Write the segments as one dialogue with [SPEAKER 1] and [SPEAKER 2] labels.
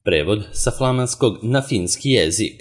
[SPEAKER 1] Prevod sa flamanskog na finski jezik.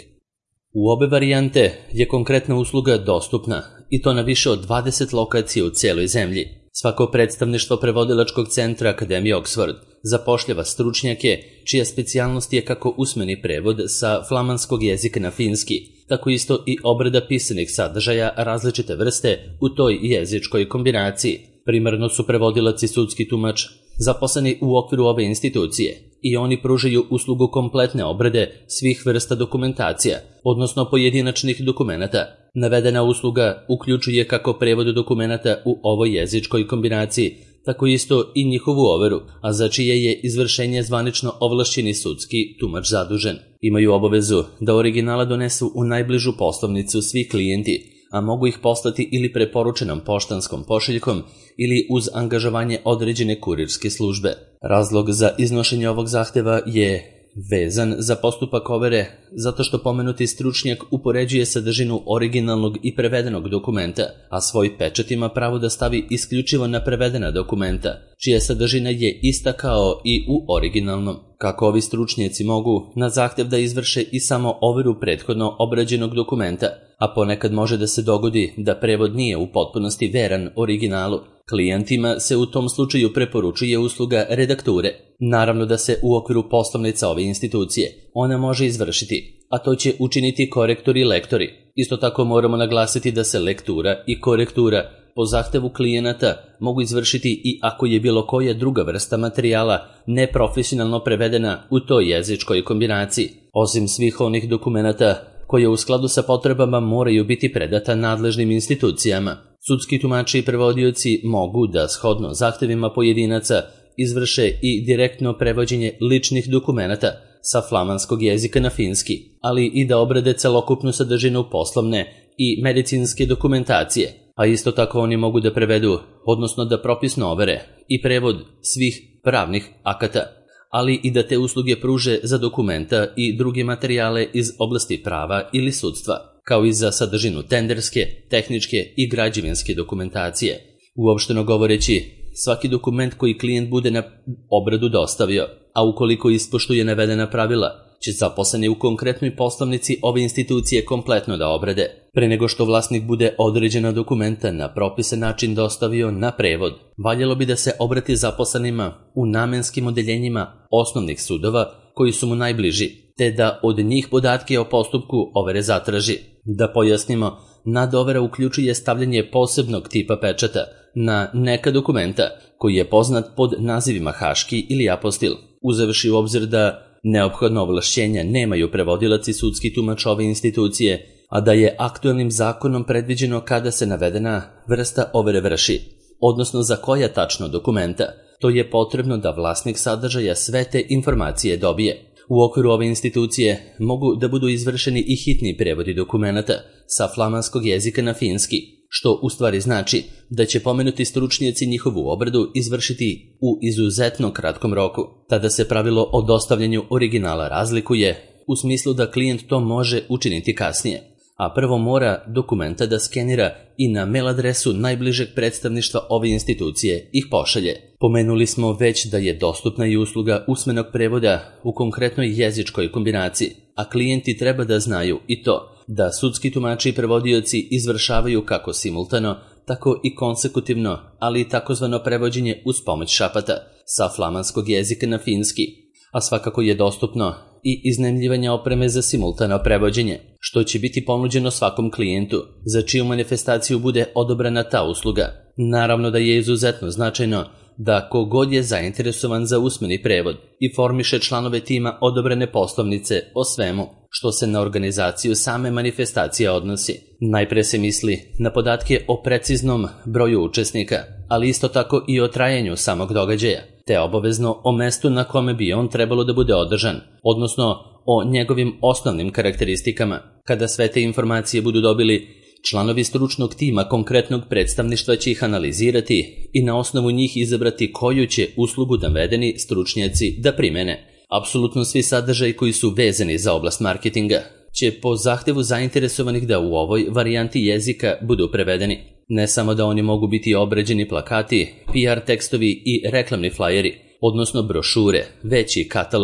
[SPEAKER 1] U obe varijante je konkretna usluga dostupna i to na više od 20 lokacija u cijeloj zemlji. Svako predstavništvo prevodilačkog centra Akademije Oxford zapošljava stručnjake čija specijalnost je kako usmeni prevod sa flamanskog jezika na finski, tako isto i obrada pisanih sadržaja različite vrste u toj jezičkoj kombinaciji. Primarno su prevodilac i sudski tumač zaposleni u okviru ove institucije i oni pružaju uslugu kompletne obrade svih vrsta dokumentacija, odnosno pojedinačnih dokumenata. Navedena usluga uključuje kako prevod dokumenata u ovoj jezičkoj kombinaciji, tako isto i njihovu overu, a za čije je izvršenje zvanično ovlašćeni sudski tumač zadužen. Imaju obavezu da originala donesu u najbližu poslovnicu svi klijenti, a mogu ih poslati ili preporučenom poštanskom pošiljkom ili uz angažovanje određene kurirske službe. Razlog za iznošenje ovog zahteva je vezan za postupak overe zato što pomenuti stručnjak upoređuje sadržinu originalnog i prevedenog dokumenta, a svoj pečat ima pravo da stavi isključivo na prevedena dokumenta, čija sadržina je ista kao i u originalnom. Kako ovi stručnjaci mogu na zahtev da izvrše i samo overu prethodno obrađenog dokumenta, a ponekad može da se dogodi da prevod nije u potpunosti veran originalu, klijentima se u tom slučaju preporučuje usluga redakture. Naravno da se u okviru poslovnica ove institucije ona može izvršiti, a to će učiniti korektori i lektori. Isto tako moramo naglasiti da se lektura i korektura po zahtevu klijenata mogu izvršiti i ako je bilo koja druga vrsta materijala neprofesionalno prevedena u toj jezičkoj kombinaciji. Osim svih onih dokumenata koje u skladu sa potrebama moraju biti predata nadležnim institucijama, sudski tumači i prevodioci mogu da shodno zahtevima pojedinaca izvrše i direktno prevođenje ličnih dokumenata sa flamanskog jezika na finski, ali i da obrade celokupnu sadržinu poslovne i medicinske dokumentacije, a isto tako oni mogu da prevedu, odnosno da propisno overe i prevod svih pravnih akata, ali i da te usluge pruže za dokumenta i druge materijale iz oblasti prava ili sudstva, kao i za sadržinu tenderske, tehničke i građevinske dokumentacije. Uopšteno govoreći, svaki dokument koji klijent bude na obradu dostavio, a ukoliko ispoštuje navedena pravila, će zaposleni u konkretnoj poslovnici ove institucije kompletno da obrade, pre nego što vlasnik bude određena dokumenta na propisan način dostavio na prevod. Valjalo bi da se obrati zaposlenima u namenskim odeljenjima osnovnih sudova koji su mu najbliži, te da od njih podatke o postupku overe zatraži. Da pojasnimo, nadovera uključuje stavljanje posebnog tipa pečata na neka dokumenta koji je poznat pod nazivima haški ili apostil, uzevši u obzir da neophodno ovlašćenja nemaju prevodilac i sudski tumač ove institucije, a da je aktuelnim zakonom predviđeno kada se navedena vrsta overe vrši, odnosno za koja tačno dokumenta. To je potrebno da vlasnik sadržaja sve te informacije dobije. U okviru ove institucije mogu da budu izvršeni i hitni prevodi dokumenata sa flamanskog jezika na finski, što u stvari znači da će pomenuti stručnjaci njihovu obradu izvršiti u izuzetno kratkom roku. Tada se pravilo o dostavljanju originala razlikuje u smislu da klijent to može učiniti kasnije, a prvo mora dokumenta da skenira i na mail adresu najbližeg predstavništva ove institucije ih pošalje. Pomenuli smo već da je dostupna i usluga usmenog prevoda u konkretnoj jezičkoj kombinaciji, a klijenti treba da znaju i to da sudski tumači i prevodioci izvršavaju kako simultano, tako i konsekutivno, ali i takozvano prevođenje uz pomoć šapata sa flamanskog jezika na finski, a svakako je dostupno i iznajmljivanje opreme za simultano prevođenje, što će biti ponuđeno svakom klijentu, za čiju manifestaciju bude odobrena ta usluga. Naravno da je izuzetno značajno da kogod je zainteresovan za usmeni prevod informiše članove tima odobrene poslovnice o svemu što se na organizaciju same manifestacije odnosi. Najpre se misli na podatke o preciznom broju učesnika, ali isto tako i o trajanju samog događaja, te obavezno o mestu na kome bi on trebalo da bude održan, odnosno o njegovim osnovnim karakteristikama. Kada sve te informacije budu dobili, članovi stručnog tima konkretnog predstavništva će ih analizirati i na osnovu njih izabrati koju će uslugu navedeni stručnjaci da primene. Apsolutno svi sadržaji koji su vezani za oblast marketinga će po zahtevu zainteresovanih da u ovoj varijanti jezika budu prevedeni. Ne samo da oni mogu biti obrađeni plakati, PR tekstovi i reklamni flajeri, odnosno brošure, već i katalozi,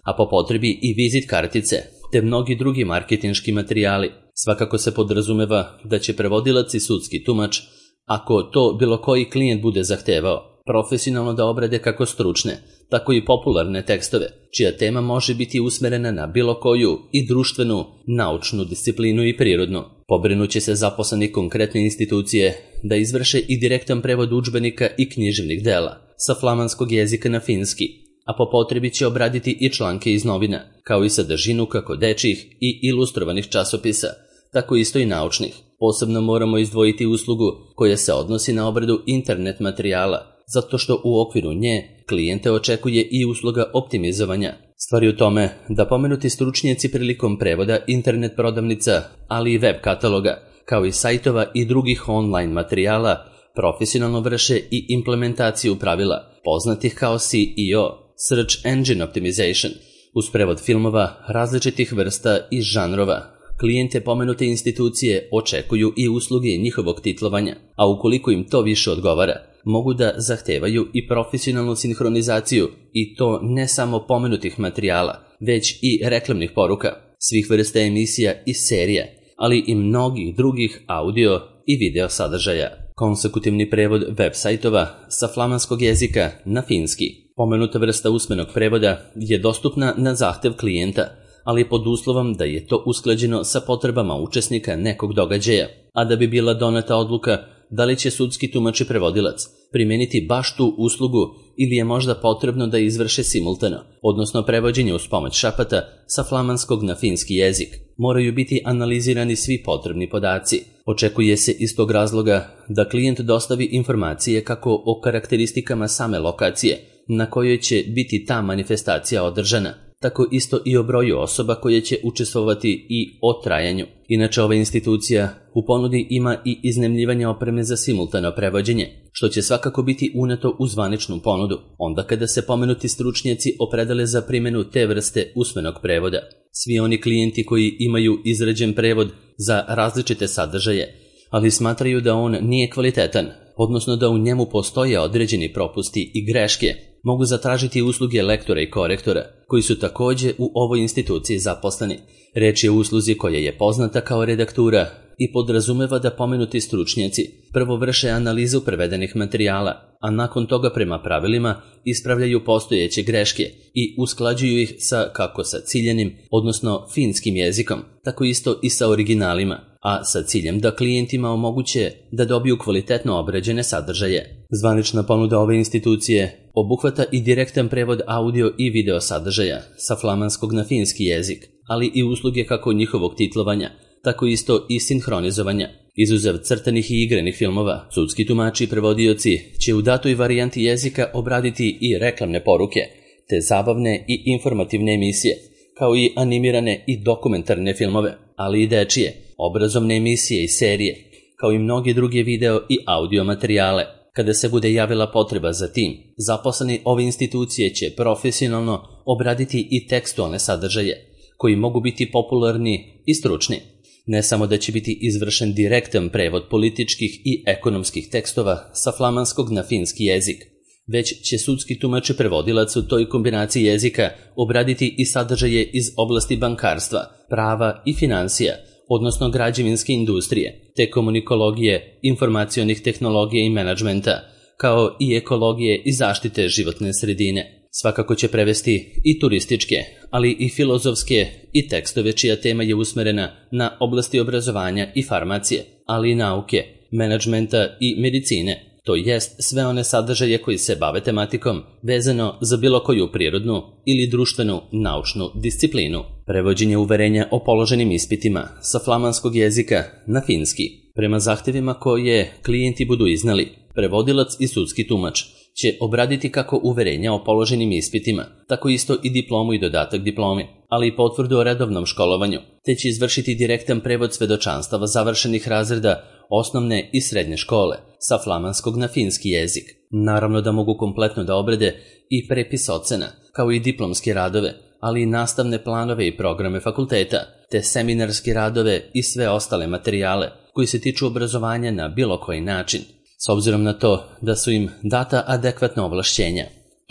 [SPEAKER 1] a po potrebi i vizit kartice, te mnogi drugi marketinški materijali. Svakako se podrazumeva da će prevodilac i sudski tumač, ako to bilo koji klijent bude zahtevao, profesionalno da obrade kako stručne, tako i popularne tekstove, čija tema može biti usmerena na bilo koju i društvenu, naučnu disciplinu i prirodnu. Pobrinuće se zaposleni konkretne institucije da izvrše i direktan prevod udžbenika i književnih dela sa flamanskog jezika na finski, a po potrebi će obraditi i članke iz novina, kao i sadržinu kako dečjih i ilustrovanih časopisa, tako isto i naučnih. Posebno moramo izdvojiti uslugu koja se odnosi na obradu internet materijala, zato što u okviru nje klijente očekuje i usluga optimizovanja. Stvar je u tome da pomenuti stručnjaci prilikom prevoda internet prodavnica, ali i web kataloga, kao i sajtova i drugih online materijala, profesionalno vrše i implementaciju pravila, poznatih kao SEO, Search Engine Optimization, uz prevod filmova različitih vrsta i žanrova. Klijente pomenute institucije očekuju i usluge njihovog titlovanja, a ukoliko im to više odgovara, mogu da zahtevaju i profesionalnu sinhronizaciju, i to ne samo pomenutih materijala, već i reklamnih poruka, svih vrsta emisija i serija, ali i mnogih drugih audio i video sadržaja. Konsekutivni prevod web sajtova sa flamanskog jezika na finski. Pomenuta vrsta usmenog prevoda je dostupna na zahtev klijenta, ali pod uslovom da je to usklađeno sa potrebama učesnika nekog događaja, a da bi bila doneta odluka da li će sudski tumač i prevodilac primeniti baš tu uslugu ili je možda potrebno da izvrše simultano, odnosno prevođenje uz pomoć šapata sa flamanskog na finski jezik. Moraju biti analizirani svi potrebni podaci. Očekuje se iz tog razloga da klijent dostavi informacije kako o karakteristikama same lokacije na kojoj će biti ta manifestacija održana, tako isto i o broju osoba koje će učestvovati i o trajanju. Inače, ova institucija u ponudi ima i iznajmljivanje opreme za simultano prevođenje, što će svakako biti uneto u zvaničnu ponudu, onda kada se pomenuti stručnjaci opredele za primjenu te vrste usmenog prevoda. Svi oni klijenti koji imaju izrađen prevod za različite sadržaje, ali smatraju da on nije kvalitetan, odnosno da u njemu postoje određeni propusti i greške, mogu zatražiti usluge lektora i korektora, koji su takođe u ovoj instituciji zaposleni. Reč je o usluzi koja je poznata kao redaktura i podrazumeva da pomenuti stručnjaci prvo vrše analizu prevedenih materijala, a nakon toga prema pravilima ispravljaju postojeće greške i usklađuju ih kako sa ciljanim, odnosno finskim jezikom, tako isto i sa originalima, a sa ciljem da klijentima omoguće da dobiju kvalitetno obrađene sadržaje. Zvanična ponuda ove institucije obuhvata i direktan prevod audio i video sadržaja sa flamanskog na finski jezik, ali i usluge kako njihovog titlovanja, tako isto i sinhronizovanja. Izuzev crtanih i igranih filmova, sudski tumači i prevodioci će u datoj varijanti jezika obraditi i reklamne poruke, te zabavne i informativne emisije, kao i animirane i dokumentarne filmove, ali i dečije, obrazovne emisije i serije, kao i mnoge druge video i audio materijale. Kada se bude javila potreba za tim, zaposleni ove institucije će profesionalno obraditi i tekstualne sadržaje, koji mogu biti popularni i stručni. Ne samo da će biti izvršen direktan prevod političkih i ekonomskih tekstova sa flamanskog na finski jezik, već će sudski tumač i prevodilac u toj kombinaciji jezika obraditi i sadržaje iz oblasti bankarstva, prava i financija, odnosno građevinske industrije, te komunikologije, informacionih tehnologija i menadžmenta, kao i ekologije i zaštite životne sredine. Svakako će prevesti i turističke, ali i filozofske i tekstove čija tema je usmerena na oblasti obrazovanja i farmacije, ali i nauke, menadžmenta i medicine, to jest sve one sadržaje koji se bave tematikom vezano za bilo koju prirodnu ili društvenu naučnu disciplinu. Prevođenje uverenja o položenim ispitima sa flamanskog jezika na finski. Prema zahtevima koje klijenti budu iznali, prevodilac i sudski tumač će obraditi kako uverenja o položenim ispitima, tako isto i diplomu i dodatak diplomi, ali i potvrdu o redovnom školovanju, te će izvršiti direktan prevod svedočanstava završenih razreda osnovne i srednje škole sa flamanskog na finski jezik. Naravno da mogu kompletno da obrade i prepis ocena, kao i diplomske radove, ali i nastavne planove i programe fakulteta, te seminarske radove i sve ostale materijale koji se tiču obrazovanja na bilo koji način, s obzirom na to da su im data adekvatna ovlašćenja.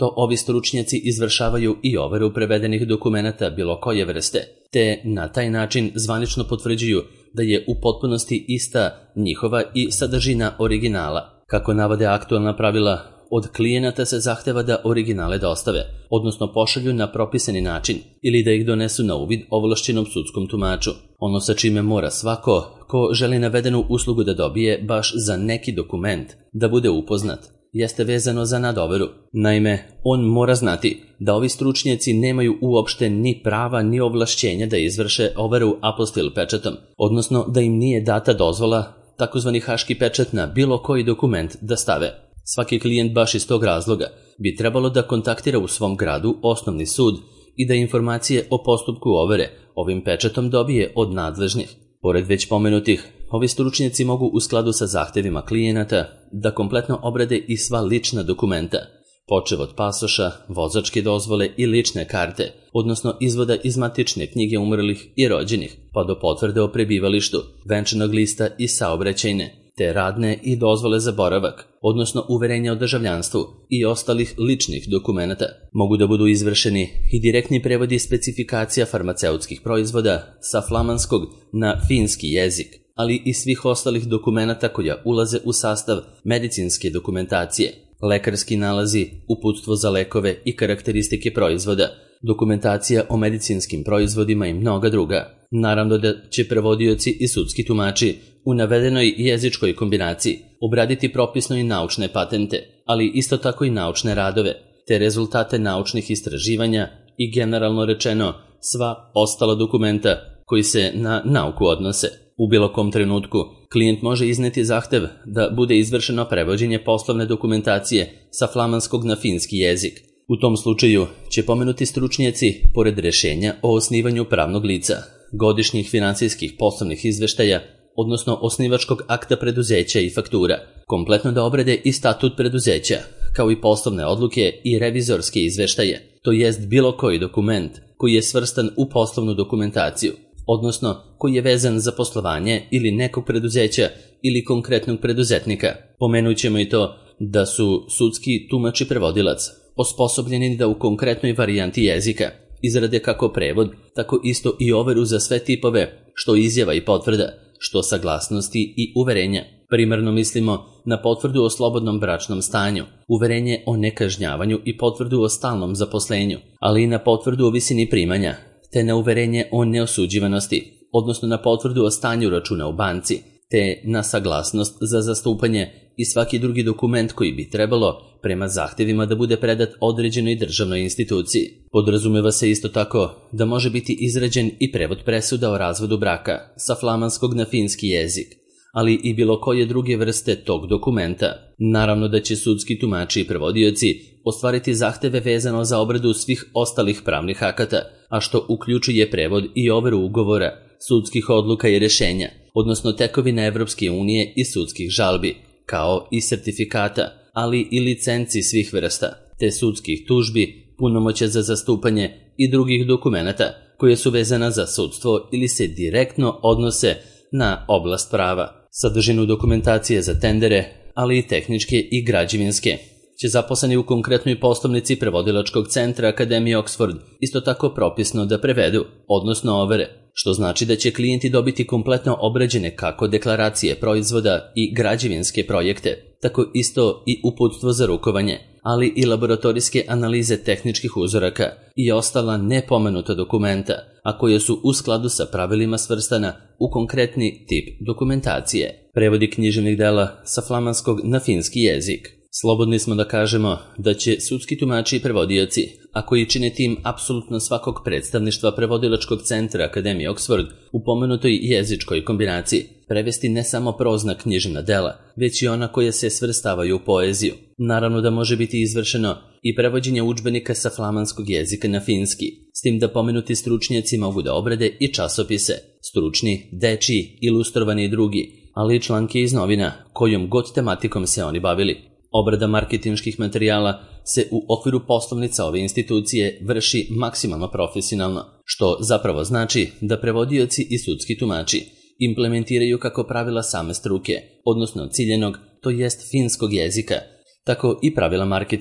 [SPEAKER 1] to ovi stručnjaci izvršavaju i overu prevedenih dokumenata bilo koje vrste, te na taj način zvanično potvrđuju da je u potpunosti ista njihova i sadržina originala. Kako navode aktualna pravila, od klijenata se zahteva da originale dostave, odnosno pošalju na propisani način ili da ih donesu na uvid ovlašćenom sudskom tumaču. Ono sa čime mora svako ko želi navedenu uslugu da dobije baš za neki dokument da bude upoznat jeste vezano za nadoveru. Naime, on mora znati da ovi stručnjaci nemaju uopšte ni prava ni ovlašćenja da izvrše overu apostil pečatom, odnosno da im nije data dozvola, takozvani haški pečat, na bilo koji dokument da stave. Svaki klijent baš iz tog razloga bi trebalo da kontaktira u svom gradu osnovni sud i da informacije o postupku overe ovim pečatom dobije od nadležnih. Pored već pomenutih, ovi stručnjaci mogu u skladu sa zahtevima klijenata da kompletno obrade i sva lična dokumenta, počev od pasoša, vozačke dozvole i lične karte, odnosno izvoda iz matične knjige umrlih i rođenih, pa do potvrde o prebivalištu, venčanog lista i saobraćajne, te radne i dozvole za boravak, odnosno uverenja o državljanstvu i ostalih ličnih dokumenata. Mogu da budu izvršeni i direktni prevodi specifikacija farmaceutskih proizvoda sa flamanskog na finski jezik, ali i svih ostalih dokumenata koja ulaze u sastav medicinske dokumentacije, lekarski nalazi, uputstvo za lekove i karakteristike proizvoda, dokumentacija o medicinskim proizvodima i mnoga druga. Naravno da će prevodioci i sudski tumači u navedenoj jezičkoj kombinaciji obraditi propisno i naučne patente, ali isto tako i naučne radove, te rezultate naučnih istraživanja i generalno rečeno sva ostala dokumenta koji se na nauku odnose. U bilo kom trenutku klijent može izneti zahtev da bude izvršeno prevođenje poslovne dokumentacije sa flamanskog na finski jezik. U tom slučaju će pomenuti stručnjaci, pored rešenja o osnivanju pravnog lica, godišnjih finansijskih poslovnih izveštaja, odnosno osnivačkog akta preduzeća i faktura, kompletno da obrade i statut preduzeća, kao i poslovne odluke i revizorske izveštaje, to jest bilo koji dokument koji je svrstan u poslovnu dokumentaciju, odnosno koji je vezan za poslovanje ili nekog preduzeća ili konkretnog preduzetnika. Pomenut ćemo i to da su sudski tumač i prevodilac osposobljeni da u konkretnoj varijanti jezika izrade kako prevod, tako isto i overu za sve tipove, što izjava i potvrda, što saglasnosti i uverenja. Primarno mislimo na potvrdu o slobodnom bračnom stanju, uverenje o nekažnjavanju i potvrdu o stalnom zaposlenju, ali i na potvrdu o visini primanja, te na uverenje o neosuđivanosti, odnosno na potvrdu o stanju računa u banci, te na saglasnost za zastupanje i svaki drugi dokument koji bi trebalo prema zahtevima da bude predat određenoj državnoj instituciji. Podrazumeva se isto tako da može biti izrađen i prevod presuda o razvodu braka sa flamanskog na finski jezik, ali i bilo koje druge vrste tog dokumenta. Naravno da će sudski tumači i prevodioci ostvariti zahteve vezano za obradu svih ostalih pravnih akata, a što uključuje prevod i overu ugovora, sudskih odluka i rešenja, odnosno tekovina Evropske unije i sudskih žalbi, kao i sertifikata, ali i licenci svih vrsta, te sudskih tužbi, punomoćja za zastupanje i drugih dokumenata koje su vezana za sudstvo ili se direktno odnose na oblast prava. Sadržinu dokumentacije za tendere, ali i tehničke i građevinske, će zaposleni u konkretnoj poslovnici prevodilačkog centra Akademije Oxford isto tako propisno da prevedu, odnosno overe, što znači da će klijenti dobiti kompletno obrađene kako deklaracije proizvoda i građevinske projekte, tako isto i uputstvo za rukovanje, ali i laboratorijske analize tehničkih uzoraka i ostala nepomenuta dokumenta, a koje su u skladu sa pravilima svrstana u konkretni tip dokumentacije. Prevodi književnih dela sa flamanskog na finski jezik. Slobodni smo da kažemo da će sudski tumači i prevodioci, a koji čine tim apsolutno svakog predstavništva prevodilačkog centra Akademije Oxford u pomenutoj jezičkoj kombinaciji, prevesti ne samo prozna književna dela, već i ona koja se svrstavaju u poeziju. Naravno da može biti izvršeno i prevođenje udžbenika sa flamanskog jezika na finski, s tim da pomenuti stručnjaci mogu da obrade i časopise, stručni, dečiji, ilustrovani i drugi, ali i članke iz novina, kojom god tematikom se oni bavili. Obrada marketinških materijala se u okviru poslovnica ove institucije vrši maksimalno profesionalno, što zapravo znači da prevodioci i sudski tumači implementiraju kako pravila same struke, odnosno ciljenog, to jest finskog jezika, tako i pravila marketinga.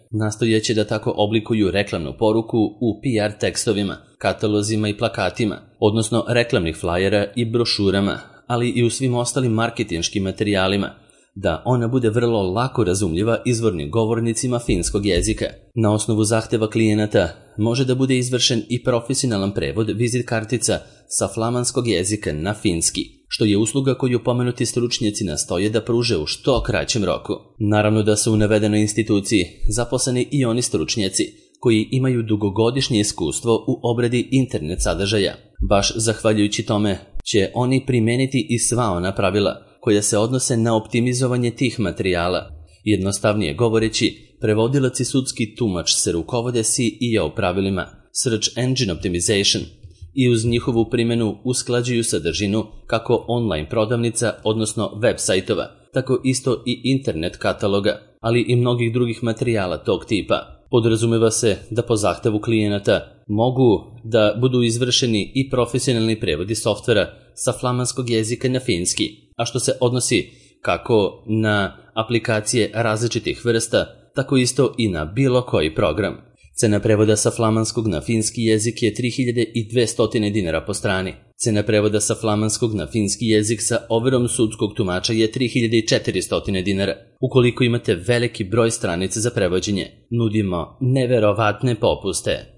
[SPEAKER 1] nastojeći da tako oblikuju reklamnu poruku u PR tekstovima, katalozima i plakatima, odnosno reklamnih flajera i brošurama, ali i u svim ostalim marketinškim materijalima, da ona bude vrlo lako razumljiva izvornim govornicima finskog jezika. Na osnovu zahteva klijenata može da bude izvršen i profesionalan prevod vizit kartica sa flamanskog jezika na finski, što je usluga koju pomenuti stručnjaci nastoje da pruže u što kraćem roku. Naravno da su u navedenoj instituciji zaposleni i oni stručnjaci koji imaju dugogodišnje iskustvo u obradi internet sadržaja. Baš zahvaljujući tome će oni primeniti i sva ona pravila koja se odnose na optimizovanje tih materijala. Jednostavnije govoreći, prevodilac i sudski tumač se rukovode SEO pravilima Search Engine Optimization i uz njihovu primjenu usklađuju sadržinu kako online prodavnica, odnosno web sajtova, tako isto i internet kataloga, ali i mnogih drugih materijala tog tipa. Podrazumeva se da po zahtevu klijenata mogu da budu izvršeni i profesionalni prevodi softvera sa flamanskog jezika na finski, a što se odnosi kako na aplikacije različitih vrsta, tako isto i na bilo koji program. Cena prevoda sa flamanskog na finski jezik je 3200 dinara po strani. Cena prevoda sa flamanskog na finski jezik sa overom sudskog tumača je 3400 dinara. Ukoliko imate veliki broj stranica za prevođenje, nudimo neverovatne popuste.